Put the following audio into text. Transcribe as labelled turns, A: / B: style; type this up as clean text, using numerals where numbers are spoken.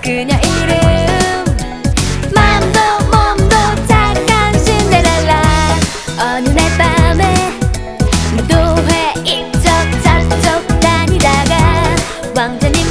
A: 그녀 이름 맘도 몸도 착한 신데렐라. 어느 날 밤에 무도회 이쪽 저쪽 다니다가 왕자님